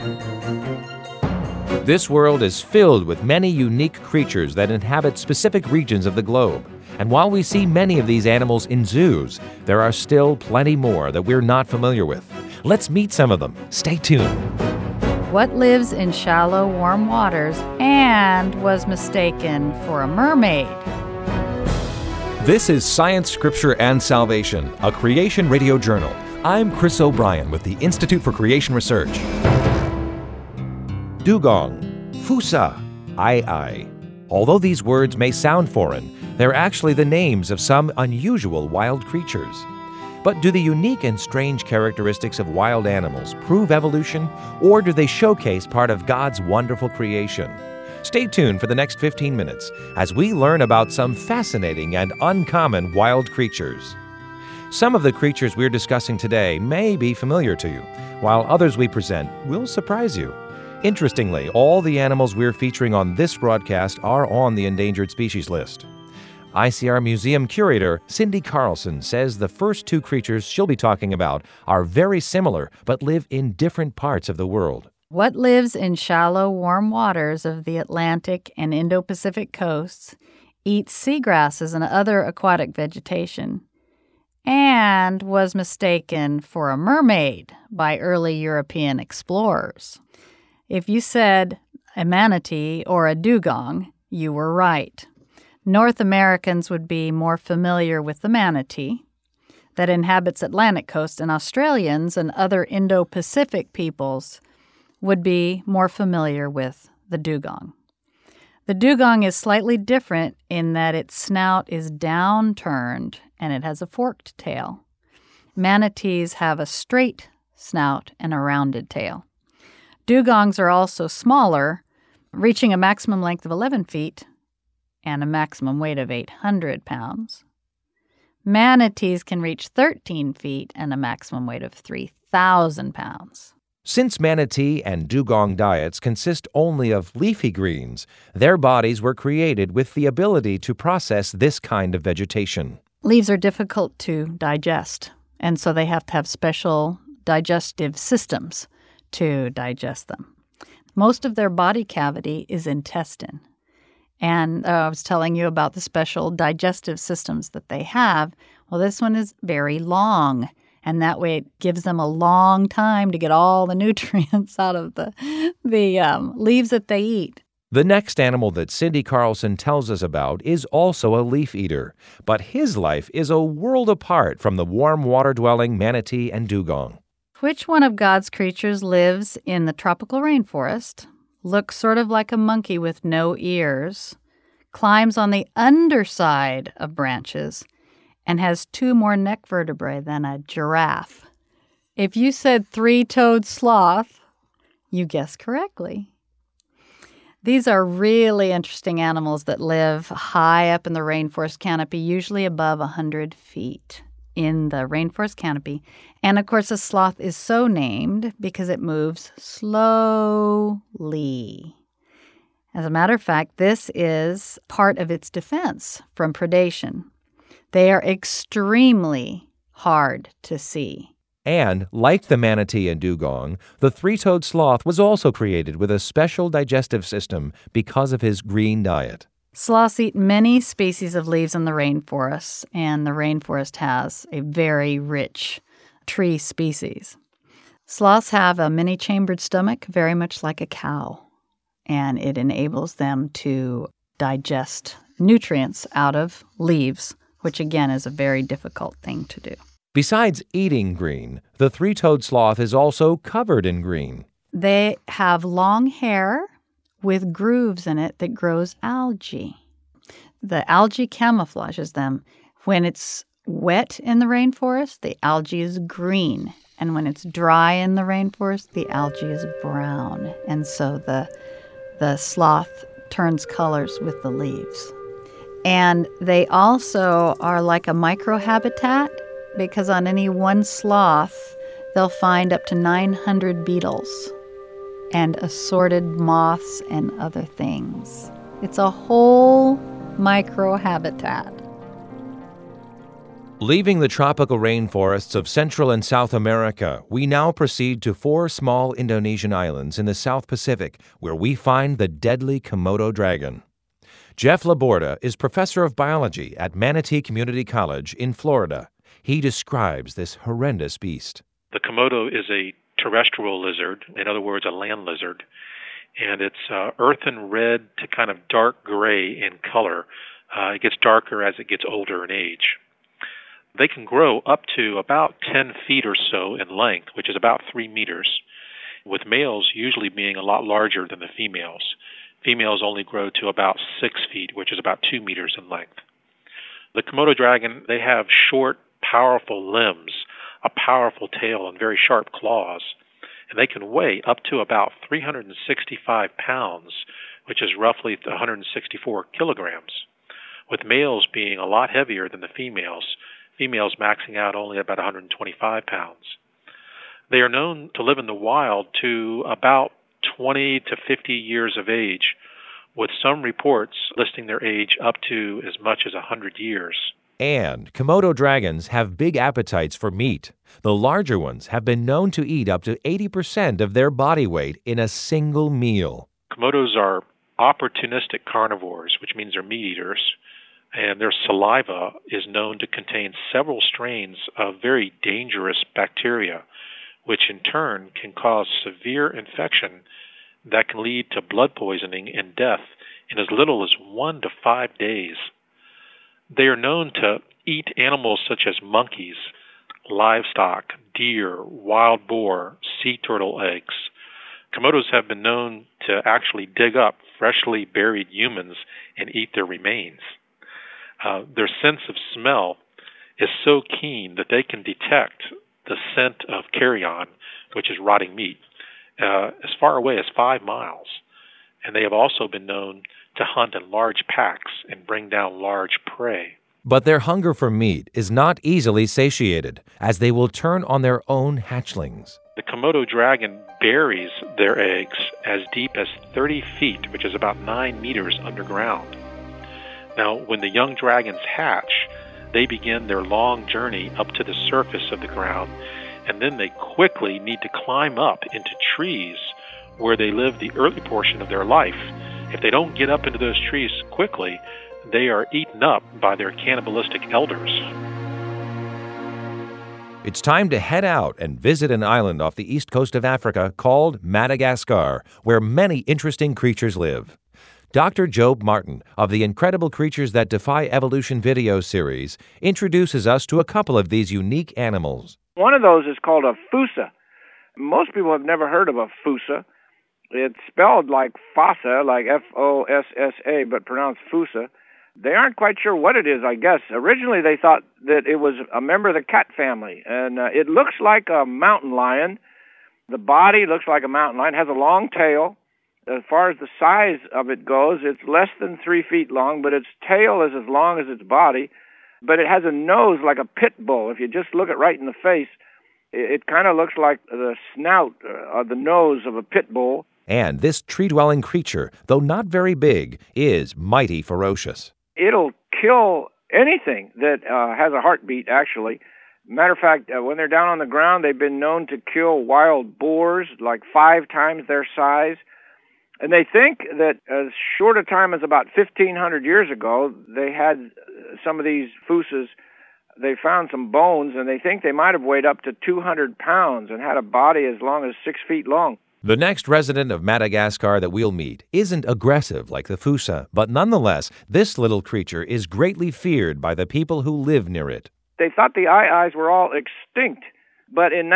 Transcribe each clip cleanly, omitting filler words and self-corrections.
This world is filled with many unique creatures that inhabit specific regions of the globe. And while we see many of these animals in zoos, there are still plenty more that we're not familiar with. Let's meet some of them. Stay tuned. What lives in shallow, warm waters and was mistaken for a mermaid? This is Science, Scripture, and Salvation, a Creation Radio Journal. I'm Chris O'Brien with the Institute for Creation Research. Dugong, Fusa, Ai. Although these words may sound foreign, they're actually the names of some unusual wild creatures. But do the unique and strange characteristics of wild animals prove evolution, or do they showcase part of God's wonderful creation? Stay tuned for the next 15 minutes as we learn about some fascinating and uncommon wild creatures. Some of the creatures we're discussing today may be familiar to you, while others we present will surprise you. Interestingly, all the animals we're featuring on this broadcast are on the endangered species list. ICR Museum curator Cindy Carlson says the first two creatures she'll be talking about are very similar but live in different parts of the world. What lives in shallow, warm waters of the Atlantic and Indo-Pacific coasts, eats seagrasses and other aquatic vegetation, and was mistaken for a mermaid by early European explorers? If you said a manatee or a dugong, you were right. North Americans would be more familiar with the manatee that inhabits Atlantic coast, and Australians and other Indo-Pacific peoples would be more familiar with the dugong. The dugong is slightly different in that its snout is downturned and it has a forked tail. Manatees have a straight snout and a rounded tail. Dugongs are also smaller, reaching a maximum length of 11 feet and a maximum weight of 800 pounds. Manatees can reach 13 feet and a maximum weight of 3,000 pounds. Since manatee and dugong diets consist only of leafy greens, their bodies were created with the ability to process this kind of vegetation. Leaves are difficult to digest, and so they have to have special digestive systems to digest them. Most of their body cavity is intestine. And I was telling you about the special digestive systems that they have. Well, this one is very long, and that way it gives them a long time to get all the nutrients out of the leaves that they eat. The next animal that Cindy Carlson tells us about is also a leaf eater, but his life is a world apart from the warm water-dwelling manatee and dugong. Which one of God's creatures lives in the tropical rainforest, looks sort of like a monkey with no ears, climbs on the underside of branches, and has 2 more neck vertebrae than a giraffe? If you said three-toed sloth, you guessed correctly. These are really interesting animals that live high up in the rainforest canopy, usually above 100 feet in the rainforest canopy. And, of course, a sloth is so named because it moves slowly. As a matter of fact, this is part of its defense from predation. They are extremely hard to see. And, like the manatee and dugong, the three-toed sloth was also created with a special digestive system because of his green diet. Sloths eat many species of leaves in the rainforest, and the rainforest has a very rich tree species. Sloths have a many-chambered stomach, very much like a cow, and it enables them to digest nutrients out of leaves, which again is a very difficult thing to do. Besides eating green, the three-toed sloth is also covered in green. They have long hair with grooves in it that grows algae. The algae camouflages them. When it's wet in the rainforest, the algae is green. And when it's dry in the rainforest, the algae is brown. And so the sloth turns colors with the leaves. And they also are like a microhabitat, because on any one sloth, they'll find up to 900 beetles and assorted moths and other things. It's a whole microhabitat. Leaving the tropical rainforests of Central and South America, we now proceed to 4 small Indonesian islands in the South Pacific where we find the deadly Komodo dragon. Jeff Laborda is professor of biology at Manatee Community College in Florida. He describes this horrendous beast. The Komodo is a terrestrial lizard, in other words, a land lizard, and it's earthen red to kind of dark gray in color. It gets darker as it gets older in age. They can grow up to about 10 feet or so in length, which is about 3 meters, with males usually being a lot larger than the females. Females only grow to about 6 feet, which is about 2 meters in length. The Komodo dragon, they have short, powerful limbs, a powerful tail, and very sharp claws. And they can weigh up to about 365 pounds, which is roughly 164 kilograms, with males being a lot heavier than the females maxing out only about 125 pounds. They are known to live in the wild to about 20 to 50 years of age, with some reports listing their age up to as much as 100 years. And Komodo dragons have big appetites for meat. The larger ones have been known to eat up to 80% of their body weight in a single meal. Komodos are opportunistic carnivores, which means they're meat eaters, and their saliva is known to contain several strains of very dangerous bacteria, which in turn can cause severe infection that can lead to blood poisoning and death in as little as 1 to 5 days. They are known to eat animals such as monkeys, livestock, deer, wild boar, sea turtle eggs. Komodos have been known to actually dig up freshly buried humans and eat their remains. Their sense of smell is so keen that they can detect the scent of carrion, which is rotting meat, as far away as 5 miles. And they have also been known to hunt in large packs and bring down large prey. But their hunger for meat is not easily satiated, as they will turn on their own hatchlings. The Komodo dragon buries their eggs as deep as 30 feet, which is about 9 meters underground. Now, when the young dragons hatch, they begin their long journey up to the surface of the ground, and then they quickly need to climb up into trees where they live the early portion of their life. If they don't get up into those trees quickly, they are eaten up by their cannibalistic elders. It's time to head out and visit an island off the east coast of Africa called Madagascar, where many interesting creatures live. Dr. Job Martin of the Incredible Creatures That Defy Evolution video series introduces us to a couple of these unique animals. One of those is called a fossa. Most people have never heard of a fossa. It's spelled like fossa, like F-O-S-S-A, but pronounced fossa. They aren't quite sure what it is, I guess. Originally, they thought that it was a member of the cat family, and it looks like a mountain lion. The body looks like a mountain lion. It has a long tail. As far as the size of it goes, it's less than 3 feet long, but its tail is as long as its body. But it has a nose like a pit bull. If you just look it right in the face, it kind of looks like the snout or the nose of a pit bull. And this tree-dwelling creature, though not very big, is mighty ferocious. It'll kill anything that has a heartbeat, actually. Matter of fact, when they're down on the ground, they've been known to kill wild boars like 5 times their size. And they think that as short a time as about 1,500 years ago, they had some of these fossas. They found some bones, and they think they might have weighed up to 200 pounds and had a body as long as 6 feet long. The next resident of Madagascar that we'll meet isn't aggressive like the fossa, but nonetheless, this little creature is greatly feared by the people who live near it. They thought the aye-ayes were all extinct, but in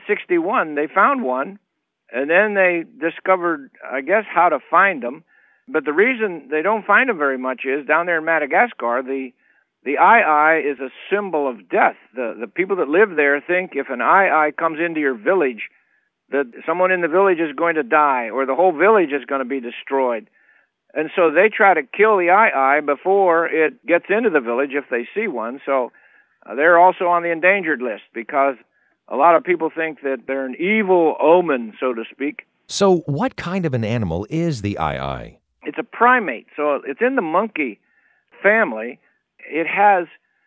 1961 they found one, and then they discovered, I guess, how to find them. But the reason they don't find them very much is down there in Madagascar, the aye-aye is a symbol of death. The people that live there think if an aye-aye comes into your village, that someone in the village is going to die or the whole village is going to be destroyed. And so they try to kill the aye-aye before it gets into the village if they see one. So they're also on the endangered list because a lot of people think that they're an evil omen, so to speak. So what kind of an animal is the aye-aye? It's a primate, so it's in the monkey family. It has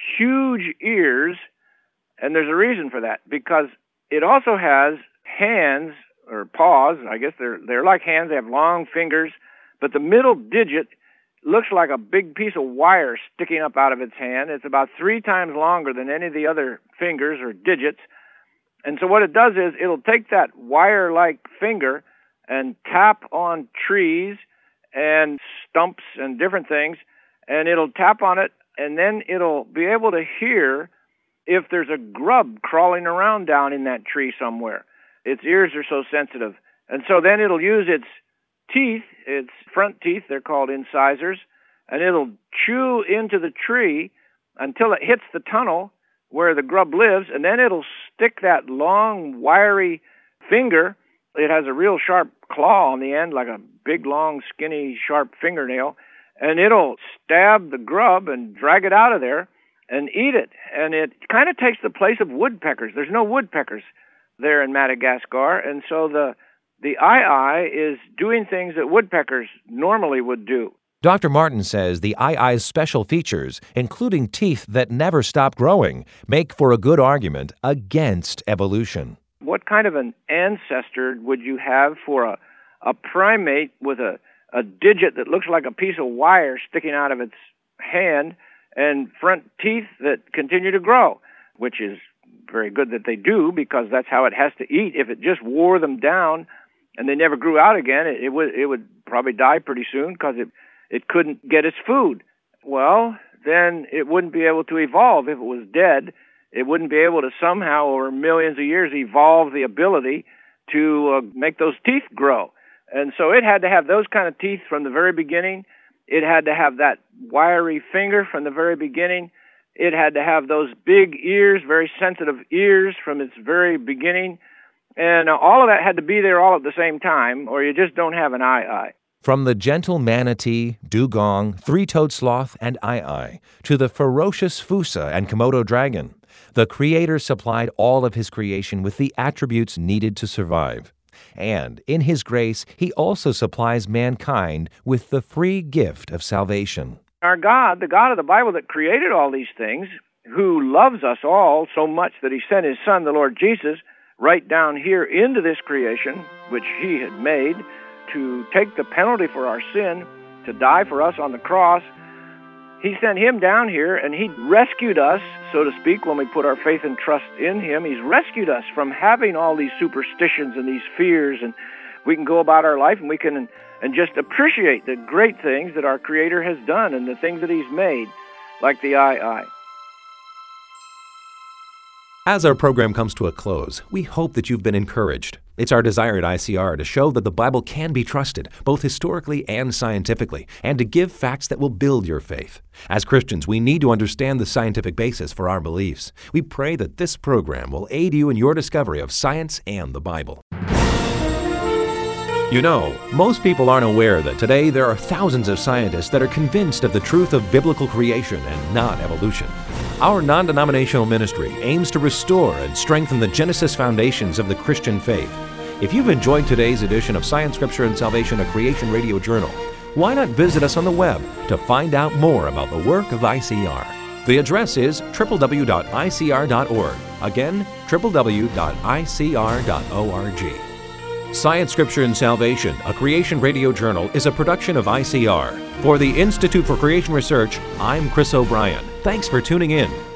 huge ears, and there's a reason for that, because it also has hands, or paws. I guess they're like hands. They have long fingers, but the middle digit looks like a big piece of wire sticking up out of its hand. It's about 3 times longer than any of the other fingers or digits. And so what it does is it'll take that wire-like finger and tap on trees and stumps and different things, and it'll tap on it, and then it'll be able to hear if there's a grub crawling around down in that tree somewhere. Its ears are so sensitive. And so then it'll use its teeth, its front teeth, they're called incisors, and it'll chew into the tree until it hits the tunnel where the grub lives, and then it'll stick that long, wiry finger. It has a real sharp claw on the end, like a big, long, skinny, sharp fingernail, and it'll stab the grub and drag it out of there and eat it. And it kind of takes the place of woodpeckers. There's no woodpeckers there in Madagascar, and so the aye-aye is doing things that woodpeckers normally would do. Dr. Martin says the aye-aye's special features, including teeth that never stop growing, make for a good argument against evolution. What kind of an ancestor would you have for a primate with a digit that looks like a piece of wire sticking out of its hand and front teeth that continue to grow, which is very good that they do, because that's how it has to eat. If it just wore them down and they never grew out again, it would probably die pretty soon, because it couldn't get its food. Well, then it wouldn't be able to evolve. If it was dead, it wouldn't be able to somehow, over millions of years, evolve the ability to make those teeth grow. And so it had to have those kind of teeth from the very beginning. It had to have that wiry finger from the very beginning. It had to have those big ears, very sensitive ears from its very beginning. And all of that had to be there all at the same time, or you just don't have an aye-aye. From the gentle manatee, dugong, three-toed sloth, and aye-aye, to the ferocious fossa and Komodo dragon, the Creator supplied all of His creation with the attributes needed to survive. And in His grace, He also supplies mankind with the free gift of salvation. Our God, the God of the Bible that created all these things, who loves us all so much that He sent His Son, the Lord Jesus, right down here into this creation, which He had made, to take the penalty for our sin, to die for us on the cross. He sent Him down here, and He rescued us, so to speak, when we put our faith and trust in Him. He's rescued us from having all these superstitions and these fears, and we can go about our life and we can and just appreciate the great things that our Creator has done and the things that He's made, like the aye-aye. As our program comes to a close, we hope that you've been encouraged. It's our desire at ICR to show that the Bible can be trusted, both historically and scientifically, and to give facts that will build your faith. As Christians, we need to understand the scientific basis for our beliefs. We pray that this program will aid you in your discovery of science and the Bible. You know, most people aren't aware that today there are thousands of scientists that are convinced of the truth of biblical creation and not evolution. Our non-denominational ministry aims to restore and strengthen the Genesis foundations of the Christian faith. If you've enjoyed today's edition of Science, Scripture, and Salvation, a Creation Radio Journal, why not visit us on the web to find out more about the work of ICR? The address is www.icr.org. Again, www.icr.org. Science, Scripture, and Salvation, a Creation Radio Journal, is a production of ICR. For the Institute for Creation Research, I'm Chris O'Brien. Thanks for tuning in.